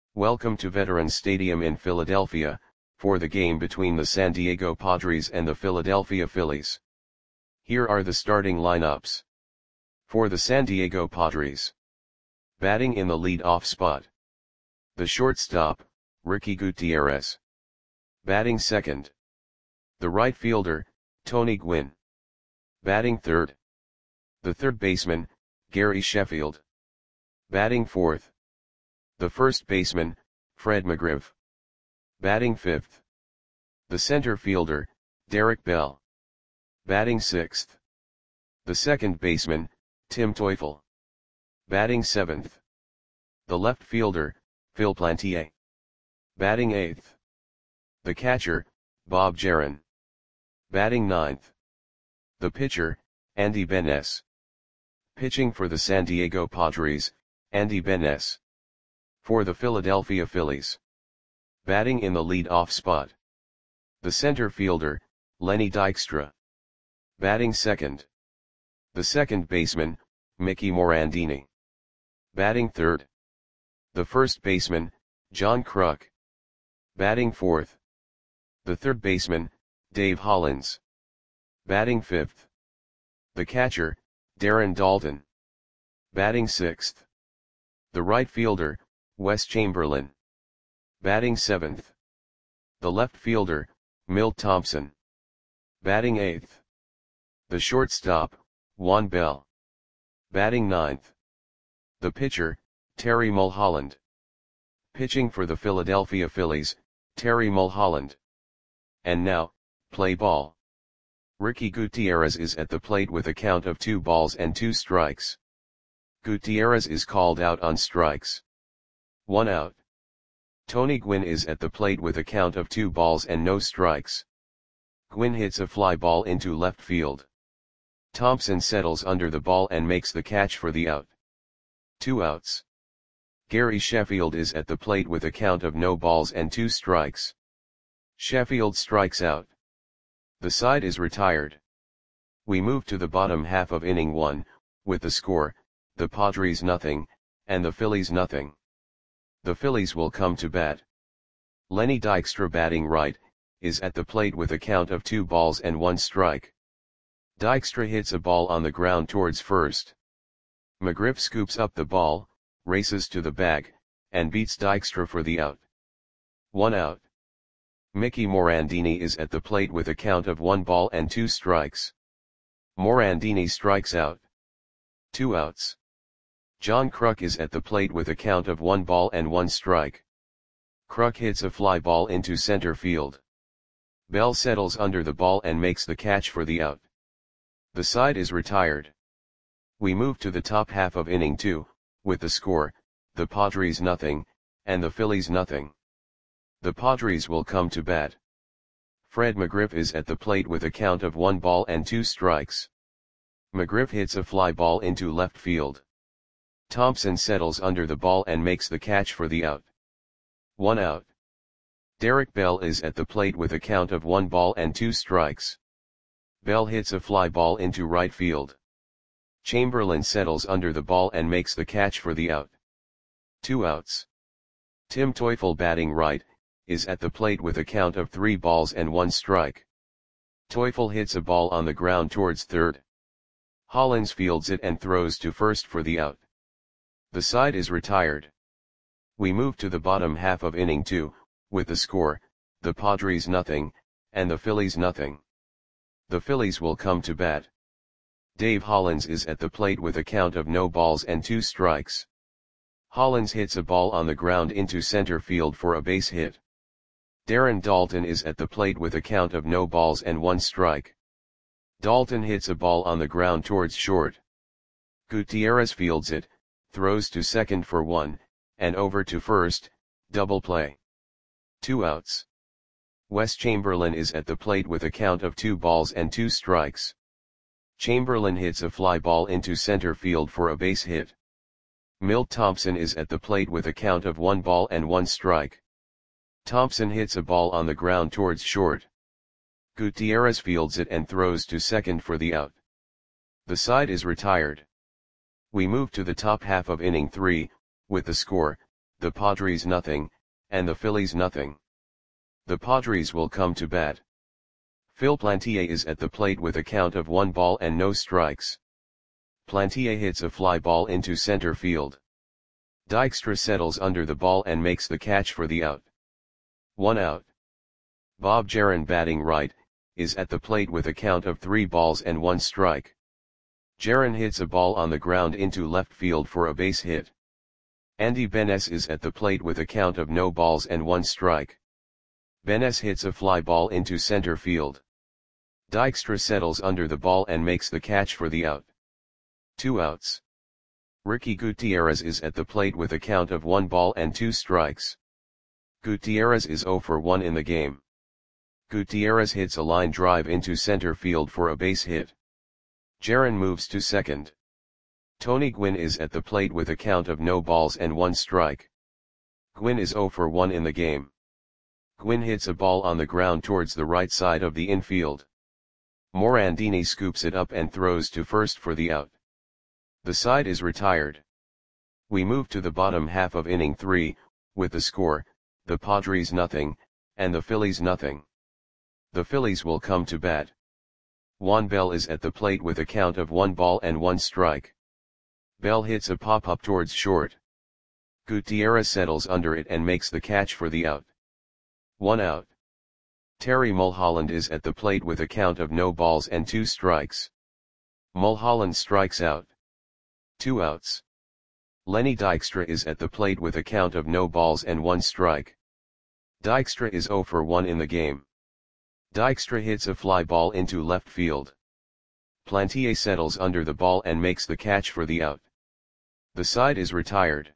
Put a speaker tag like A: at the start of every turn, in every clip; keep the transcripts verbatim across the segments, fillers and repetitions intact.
A: Welcome to Veterans Stadium in Philadelphia, for the game between the San Diego Padres and the Philadelphia Phillies. Here are the starting lineups. For the San Diego Padres. Batting in the lead-off spot. The shortstop, Ricky Gutierrez. Batting second. The right fielder, Tony Gwynn. Batting third. The third baseman, Gary Sheffield. Batting fourth. The first baseman, Fred McGriff. Batting fifth. The center fielder, Derek Bell. Batting sixth. The second baseman, Tim Teufel. Batting seventh. The left fielder, Phil Plantier. Batting eighth. The catcher, Bob Jaron. Batting ninth. The pitcher, Andy Benes. Pitching for the San Diego Padres, Andy Benes. For the Philadelphia Phillies. Batting in the lead-off spot. The center fielder, Lenny Dykstra. Batting second. The second baseman, Mickey Morandini. Batting third. The first baseman, John Kruk. Batting fourth. The third baseman, Dave Hollins. Batting fifth. The catcher, Darren Daulton. Batting sixth. The right fielder, Wes Chamberlain. Batting seventh. The left fielder, Milt Thompson. Batting eighth. The shortstop, Juan Bell. Batting ninth. The pitcher, Terry Mulholland. Pitching for the Philadelphia Phillies, Terry Mulholland. And now, play ball. Ricky Gutierrez is at the plate with a count of two balls and two strikes. Gutierrez is called out on strikes. One out. Tony Gwynn is at the plate with a count of two balls and no strikes. Gwynn hits a fly ball into left field. Thompson settles under the ball and makes the catch for the out. Two outs. Gary Sheffield is at the plate with a count of no balls and two strikes. Sheffield strikes out. The side is retired. We move to the bottom half of inning one, with the score, the Padres nothing, and the Phillies nothing. The Phillies will come to bat. Lenny Dykstra batting right, is at the plate with a count of two balls and one strike. Dykstra hits a ball on the ground towards first. McGriff scoops up the ball, races to the bag, and beats Dykstra for the out. One out. Mickey Morandini is at the plate with a count of one ball and two strikes. Morandini strikes out. Two outs. John Kruk is at the plate with a count of one ball and one strike. Kruk hits a fly ball into center field. Bell settles under the ball and makes the catch for the out. The side is retired. We move to the top half of inning two, with the score, the Padres nothing, and the Phillies nothing. The Padres will come to bat. Fred McGriff is at the plate with a count of one ball and two strikes. McGriff hits a fly ball into left field. Thompson settles under the ball and makes the catch for the out. One out. Derek Bell is at the plate with a count of one ball and two strikes. Bell hits a fly ball into right field. Chamberlain settles under the ball and makes the catch for the out. Two outs. Tim Teufel batting right, is at the plate with a count of three balls and one strike. Teufel hits a ball on the ground towards third. Hollins fields it and throws to first for the out. The side is retired. We move to the bottom half of inning two, with the score, the Padres nothing, and the Phillies nothing. The Phillies will come to bat. Dave Hollins is at the plate with a count of no balls and two strikes. Hollins hits a ball on the ground into center field for a base hit. Darren Daulton is at the plate with a count of no balls and one strike. Daulton hits a ball on the ground towards short. Gutierrez fields it, throws to second for one, and over to first, double play. Two outs. Wes Chamberlain is at the plate with a count of two balls and two strikes. Chamberlain hits a fly ball into center field for a base hit. Milt Thompson is at the plate with a count of one ball and one strike. Thompson hits a ball on the ground towards short. Gutierrez fields it and throws to second for the out. The side is retired. We move to the top half of inning three, with the score, the Padres nothing, and the Phillies nothing. The Padres will come to bat. Phil Plantier is at the plate with a count of one ball and no strikes. Plantier hits a fly ball into center field. Dykstra settles under the ball and makes the catch for the out. One out. Bob Jaron, batting right, is at the plate with a count of three balls and one strike. Jaron hits a ball on the ground into left field for a base hit. Andy Benes is at the plate with a count of no balls and one strike. Benes hits a fly ball into center field. Dykstra settles under the ball and makes the catch for the out. Two outs. Ricky Gutierrez is at the plate with a count of one ball and two strikes. Gutierrez is zero for one in the game. Gutierrez hits a line drive into center field for a base hit. Jaron moves to second. Tony Gwynn is at the plate with a count of no balls and one strike. Gwynn is zero for one in the game. Gwynn hits a ball on the ground towards the right side of the infield. Morandini scoops it up and throws to first for the out. The side is retired. We move to the bottom half of inning three, with the score, the Padres nothing, and the Phillies nothing. The Phillies will come to bat. Juan Bell is at the plate with a count of one ball and one strike. Bell hits a pop-up towards short. Gutierrez settles under it and makes the catch for the out. One out. Terry Mulholland is at the plate with a count of no balls and two strikes. Mulholland strikes out. Two outs. Lenny Dykstra is at the plate with a count of no balls and one strike. Dykstra is zero for one in the game. Dykstra hits a fly ball into left field. Plantier settles under the ball and makes the catch for the out. The side is retired.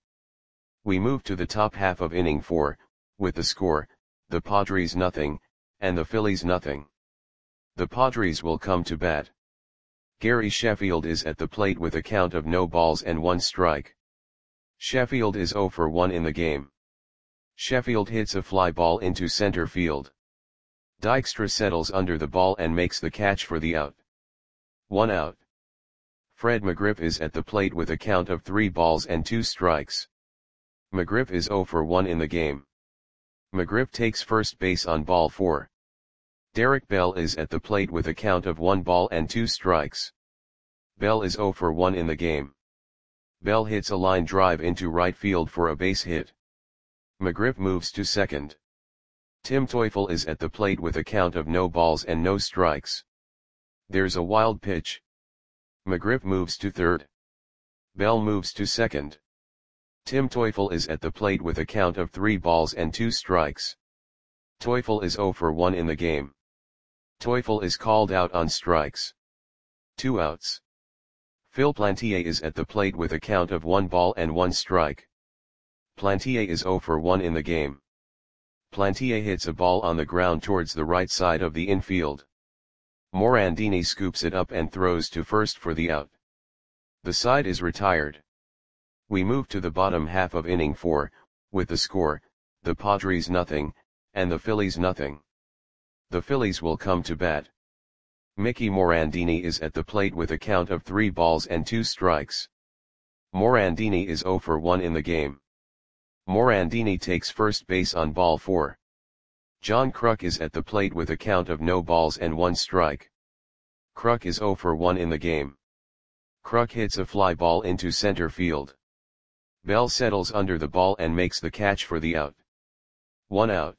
A: We move to the top half of inning four, with the score, the Padres nothing, and the Phillies nothing. The Padres will come to bat. Gary Sheffield is at the plate with a count of no balls and one strike. Sheffield is zero for one in the game. Sheffield hits a fly ball into center field. Dykstra settles under the ball and makes the catch for the out. One out. Fred McGriff is at the plate with a count of three balls and two strikes. McGriff is zero for one in the game. McGriff takes first base on ball four. Derek Bell is at the plate with a count of one ball and two strikes. Bell is zero for one in the game. Bell hits a line drive into right field for a base hit. McGriff moves to second. Tim Teufel is at the plate with a count of no balls and no strikes. There's a wild pitch. McGriff moves to third. Bell moves to second. Tim Teufel is at the plate with a count of three balls and two strikes. Teufel is zero for one in the game. Teufel is called out on strikes. Two outs. Phil Plantier is at the plate with a count of one ball and one strike. Plantier is zero for one in the game. Plantier hits a ball on the ground towards the right side of the infield. Morandini scoops it up and throws to first for the out. The side is retired. We move to the bottom half of inning four, with the score, the Padres nothing, and the Phillies nothing. The Phillies will come to bat. Mickey Morandini is at the plate with a count of three balls and two strikes. Morandini is zero for one in the game. Morandini takes first base on ball four. John Kruk is at the plate with a count of no balls and one strike. Kruk is zero for one in the game. Kruk hits a fly ball into center field. Bell settles under the ball and makes the catch for the out. One out.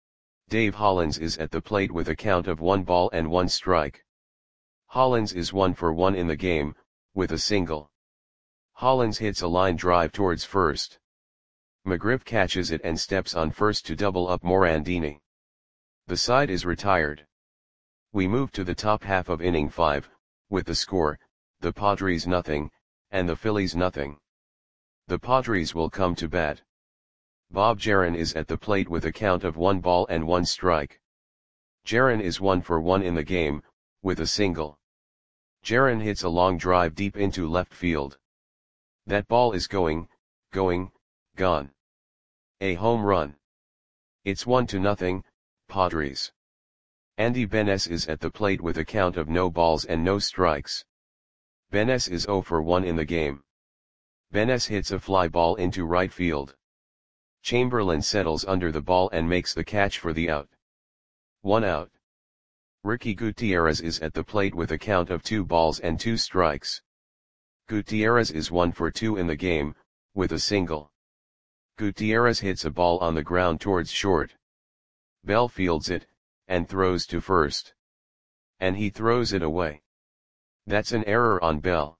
A: Dave Hollins is at the plate with a count of one ball and one strike. Hollins is one for one in the game, with a single. Hollins hits a line drive towards first. McGriff catches it and steps on first to double up Morandini. The side is retired. We move to the top half of inning five, with the score, the Padres nothing, and the Phillies nothing. The Padres will come to bat. Bob Jaron is at the plate with a count of one ball and one strike. Jaron is one for one in the game, with a single. Jaron hits a long drive deep into left field. That ball is going, going, gone. A home run. It's one to nothing, Padres. Andy Benes is at the plate with a count of no balls and no strikes. Benes is zero for one in the game. Benes hits a fly ball into right field. Chamberlain settles under the ball and makes the catch for the out. One out. Ricky Gutierrez is at the plate with a count of two balls and two strikes. Gutierrez is one for two in the game, with a single. Gutierrez hits a ball on the ground towards short. Bell fields it, and throws to first. And he throws it away. That's an error on Bell.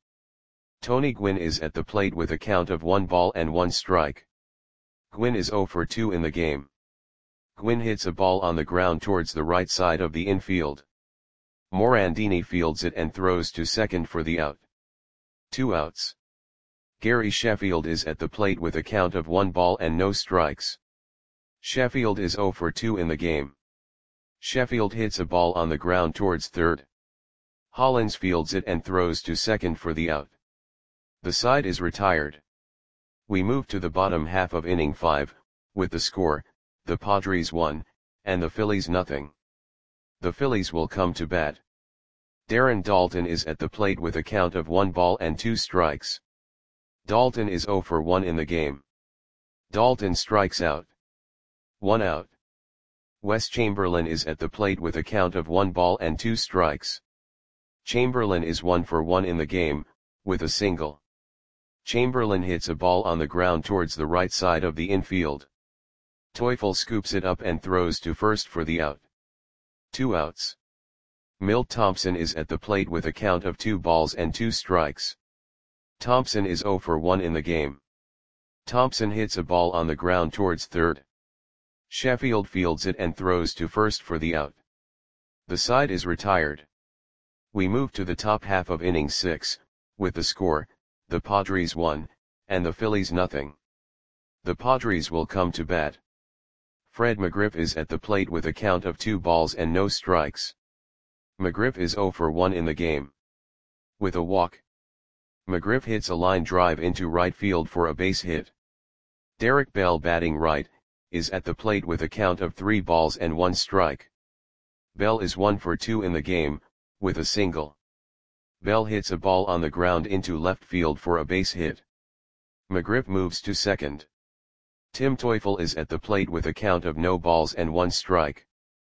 A: Tony Gwynn is at the plate with a count of one ball and one strike. Gwynn is zero for two in the game. Gwynn hits a ball on the ground towards the right side of the infield. Morandini fields it and throws to second for the out. Two outs. Gary Sheffield is at the plate with a count of one ball and no strikes. Sheffield is zero for two in the game. Sheffield hits a ball on the ground towards third. Hollins fields it and throws to second for the out. The side is retired. We move to the bottom half of inning five, with the score, the Padres one, and the Phillies nothing. The Phillies will come to bat. Darren Daulton is at the plate with a count of one ball and two strikes. Daulton is zero for one in the game. Daulton strikes out. One out. Wes Chamberlain is at the plate with a count of one ball and two strikes. Chamberlain is one for one in the game, with a single. Chamberlain hits a ball on the ground towards the right side of the infield. Teufel scoops it up and throws to first for the out. Two outs. Milt Thompson is at the plate with a count of two balls and two strikes. Thompson is zero for one in the game. Thompson hits a ball on the ground towards third. Sheffield fields it and throws to first for the out. The side is retired. We move to the top half of inning six, with the score, the Padres one, and the Phillies nothing. The Padres will come to bat. Fred McGriff is at the plate with a count of two balls and no strikes. McGriff is zero for one in the game. With a walk. McGriff hits a line drive into right field for a base hit. Derek Bell, batting right, is at the plate with a count of three balls and one strike. Bell is one for two in the game, with a single. Bell hits a ball on the ground into left field for a base hit. McGriff moves to second. Tim Teufel is at the plate with a count of no balls and one strike.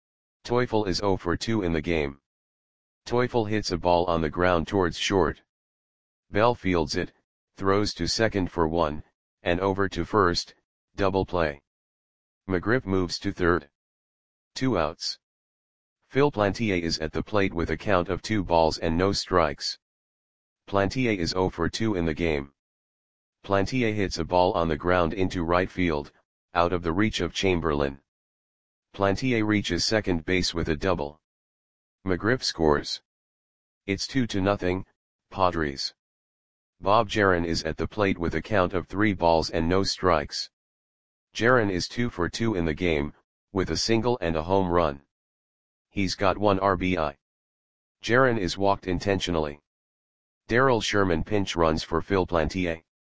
A: Teufel is zero for two in the game. Teufel hits a ball on the ground towards short. Bell fields it, throws to second for one, and over to first, double play. McGriff moves to third. Two outs. Phil Plantier is at the plate with a count of two balls and no strikes. Plantier is zero for two in the game. Plantier hits a ball on the ground into right field, out of the reach of Chamberlain. Plantier reaches second base with a double. McGriff scores. It's two to nothing, Padres. Bob Jaron is at the plate with a count of three balls and no strikes. Jaron is two for two in the game, with a single and a home run. He's got one R B I. Jaron is walked intentionally. Darrell Sherman pinch runs for Phil Plantier.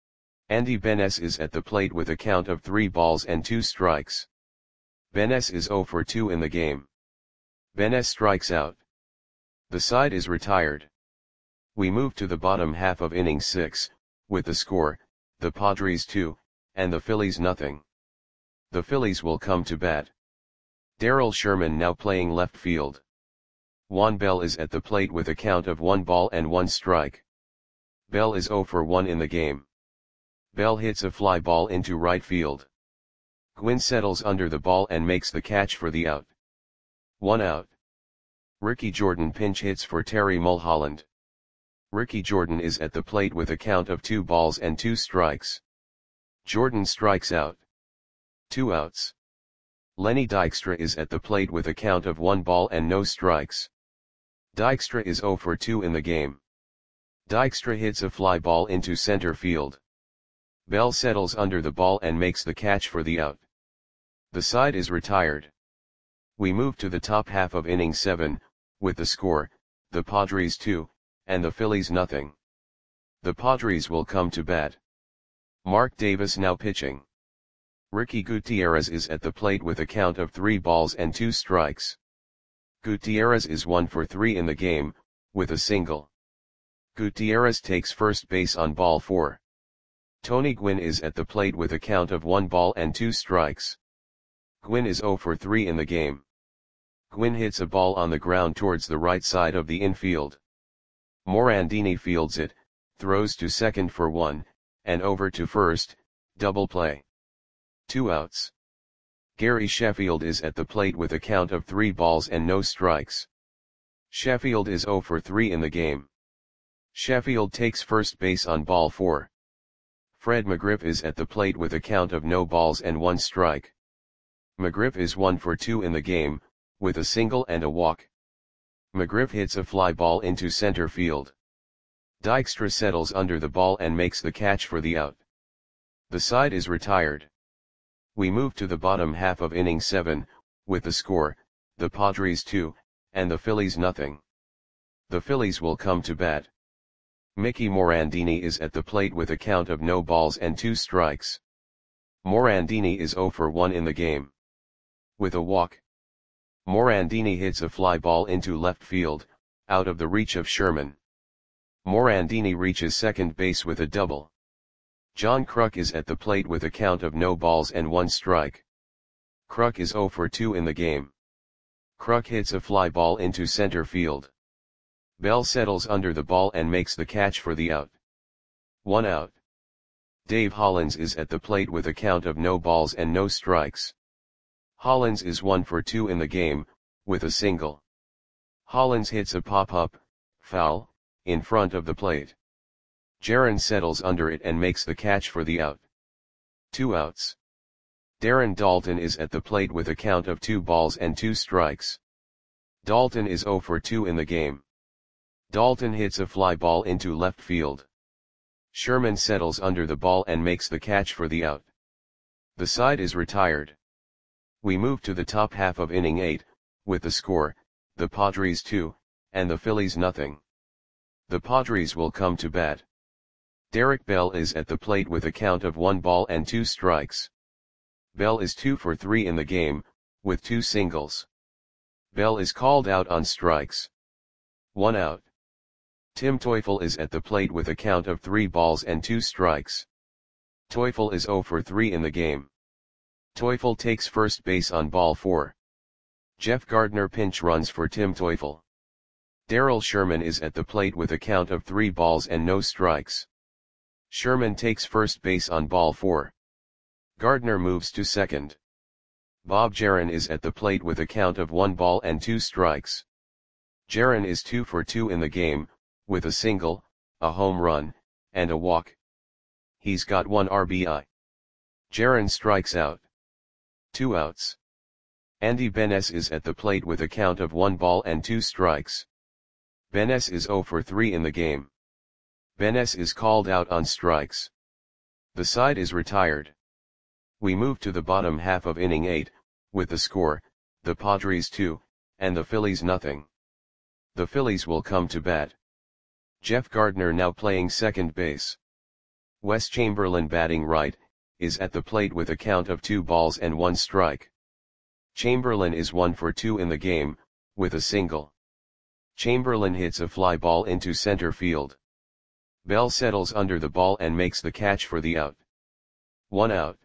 A: Andy Benes is at the plate with a count of three balls and two strikes. Benes is zero for two in the game. Benes strikes out. The side is retired. We move to the bottom half of inning six, with the score, the Padres two, and the Phillies nothing. The Phillies will come to bat. Darrell Sherman now playing left field. Juan Bell is at the plate with a count of one ball and one strike. Bell is zero for one in the game. Bell hits a fly ball into right field. Gwynn settles under the ball and makes the catch for the out. One out. Ricky Jordan pinch hits for Terry Mulholland. Ricky Jordan is at the plate with a count of two balls and two strikes. Jordan strikes out. Two outs. Lenny Dykstra is at the plate with a count of one ball and no strikes. Dykstra is zero for two in the game. Dykstra hits a fly ball into center field. Bell settles under the ball and makes the catch for the out. The side is retired. We move to the top half of inning seven, with the score, the Padres two, and the Phillies nothing. The Padres will come to bat. Mark Davis now pitching. Ricky Gutierrez is at the plate with a count of three balls and two strikes. Gutierrez is one for three in the game, with a single. Gutierrez takes first base on ball four. Tony Gwynn is at the plate with a count of one ball and two strikes. Gwynn is zero for three in the game. Gwynn hits a ball on the ground towards the right side of the infield. Morandini fields it, throws to second for one, and over to first, double play. Two outs. Gary Sheffield is at the plate with a count of three balls and no strikes. Sheffield is zero for three in the game. Sheffield takes first base on ball four. Fred McGriff is at the plate with a count of no balls and one strike. McGriff is one for two in the game, with a single and a walk. McGriff hits a fly ball into center field. Dykstra settles under the ball and makes the catch for the out. The side is retired. We move to the bottom half of inning seven, with the score, the Padres two, and the Phillies nothing. The Phillies will come to bat. Mickey Morandini is at the plate with a count of no balls and two strikes. Morandini is zero for one in the game. With a walk. Morandini hits a fly ball into left field, out of the reach of Sherman. Morandini reaches second base with a double. John Kruk is at the plate with a count of no balls and one strike. Kruk is zero for two in the game. Kruk hits a fly ball into center field. Bell settles under the ball and makes the catch for the out. One out. Dave Hollins is at the plate with a count of no balls and no strikes. Hollins is one for two in the game, with a single. Hollins hits a pop-up, foul, in front of the plate. Jaron settles under it and makes the catch for the out. Two outs. Darren Daulton is at the plate with a count of two balls and two strikes. Daulton is zero for two in the game. Daulton hits a fly ball into left field. Sherman settles under the ball and makes the catch for the out. The side is retired. We move to the top half of inning eight, with the score, the Padres two, and the Phillies nothing. The Padres will come to bat. Derek Bell is at the plate with a count of one ball and two strikes. Bell is two for three in the game, with two singles. Bell is called out on strikes. One out. Tim Teufel is at the plate with a count of three balls and two strikes. Teufel is zero for three in the game. Teufel takes first base on ball four. Jeff Gardner pinch runs for Tim Teufel. Darrell Sherman is at the plate with a count of three balls and no strikes. Sherman takes first base on ball four. Gardner moves to second. Bob Jaron is at the plate with a count of one ball and two strikes. Jaron is two for two in the game, with a single, a home run, and a walk. He's got one R B I. Jaron strikes out. Two outs. Andy Benes is at the plate with a count of one ball and two strikes. Benes is zero for three in the game. Benes is called out on strikes. The side is retired. We move to the bottom half of inning eight, with the score, the Padres two, and the Phillies nothing. The Phillies will come to bat. Jeff Gardner now playing second base. Wes Chamberlain batting right, is at the plate with a count of two balls and one strike. Chamberlain is one for two in the game, with a single. Chamberlain hits a fly ball into center field. Bell settles under the ball and makes the catch for the out. One out.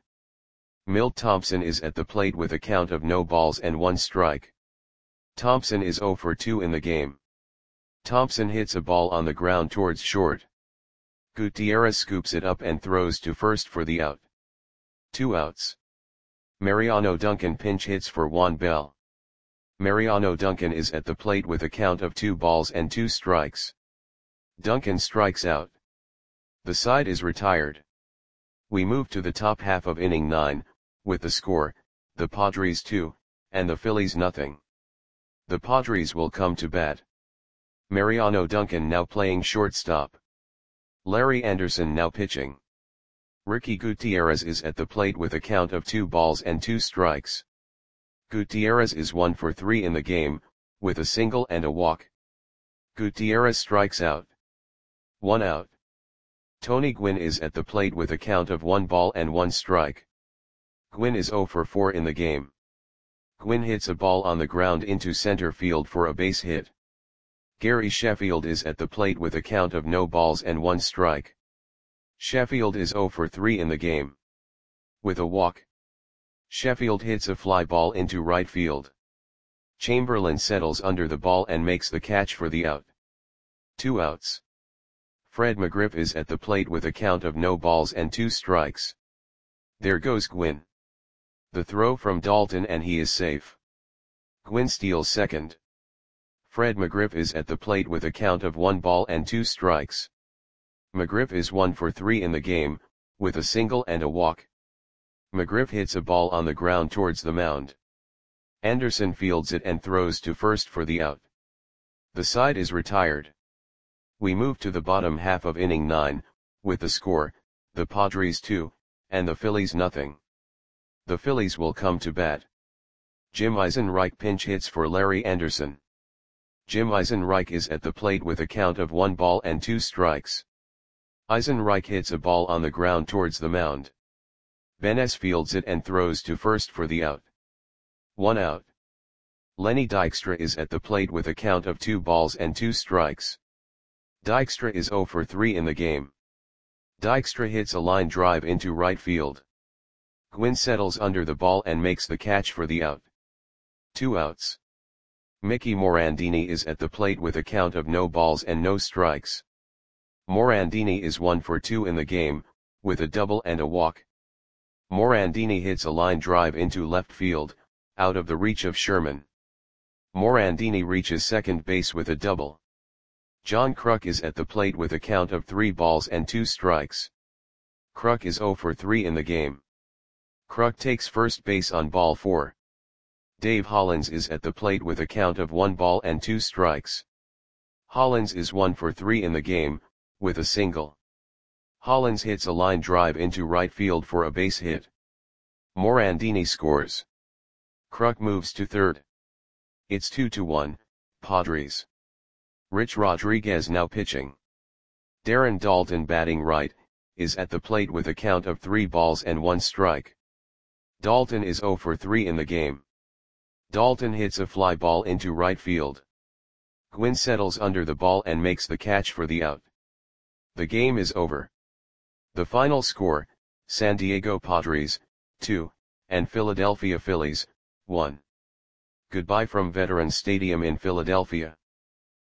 A: Milt Thompson is at the plate with a count of no balls and one strike. Thompson is zero for two in the game. Thompson hits a ball on the ground towards short. Gutierrez scoops it up and throws to first for the out. Two outs. Mariano Duncan pinch hits for Juan Bell. Mariano Duncan is at the plate with a count of two balls and two strikes. Duncan strikes out. The side is retired. We move to the top half of inning nine, with the score, the Padres two, and the Phillies nothing. The Padres will come to bat. Mariano Duncan now playing shortstop. Larry Anderson now pitching. Ricky Gutierrez is at the plate with a count of two balls and two strikes. Gutierrez is one for three in the game, with a single and a walk. Gutierrez strikes out. One out. Tony Gwynn is at the plate with a count of one ball and one strike. Gwynn is zero for four in the game. Gwynn hits a ball on the ground into center field for a base hit. Gary Sheffield is at the plate with a count of no balls and one strike. Sheffield is zero for three in the game. With a walk, Sheffield hits a fly ball into right field. Chamberlain settles under the ball and makes the catch for the out. Two outs. Fred McGriff is at the plate with a count of no balls and two strikes. There goes Gwynn. The throw from Dalton and he is safe. Gwynn steals second. Fred McGriff is at the plate with a count of one ball and two strikes. McGriff is one for three in the game, with a single and a walk. McGriff hits a ball on the ground towards the mound. Anderson fields it and throws to first for the out. The side is retired. We move to the bottom half of inning nine, with the score, the Padres two, and the Phillies nothing. The Phillies will come to bat. Jim Eisenreich pinch hits for Larry Anderson. Jim Eisenreich is at the plate with a count of one ball and two strikes. Eisenreich hits a ball on the ground towards the mound. Benes fields it and throws to first for the out. One out. Lenny Dykstra is at the plate with a count of two balls and two strikes. Dykstra is zero for three in the game. Dykstra hits a line drive into right field. Gwynn settles under the ball and makes the catch for the out. Two outs. Mickey Morandini is at the plate with a count of no balls and no strikes. Morandini is one for two in the game, with a double and a walk. Morandini hits a line drive into left field, out of the reach of Sherman. Morandini reaches second base with a double. John Kruk is at the plate with a count of three balls and two strikes. Kruk is zero for three in the game. Kruk takes first base on ball four. Dave Hollins is at the plate with a count of one ball and two strikes. Hollins is one for three in the game, with a single. Hollins hits a line drive into right field for a base hit. Morandini scores. Kruk moves to third. It's two to one, Padres. Rich Rodriguez now pitching. Darren Dalton batting right, is at the plate with a count of three balls and one strike. Dalton is zero for three in the game. Dalton hits a fly ball into right field. Gwynn settles under the ball and makes the catch for the out. The game is over. The final score, San Diego Padres, two, and Philadelphia Phillies, one. Goodbye from Veterans Stadium in Philadelphia.